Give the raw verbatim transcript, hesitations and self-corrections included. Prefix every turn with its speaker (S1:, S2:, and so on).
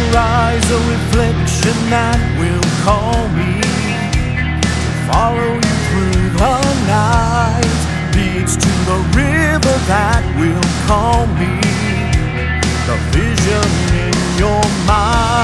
S1: eyes a reflection that will call me to follow you through the night, leads to the river that will call me, the vision in your mind.